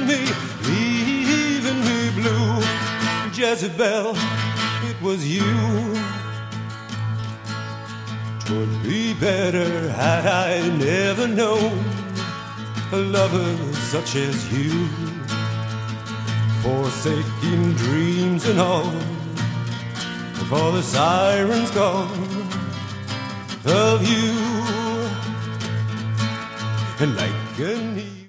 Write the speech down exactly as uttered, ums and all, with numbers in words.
me, leaving me blue. Jezebel, it was you. 'Twould be better had I never known a lover such as you, forsaking dreams and all, for the sirens call of you. And like an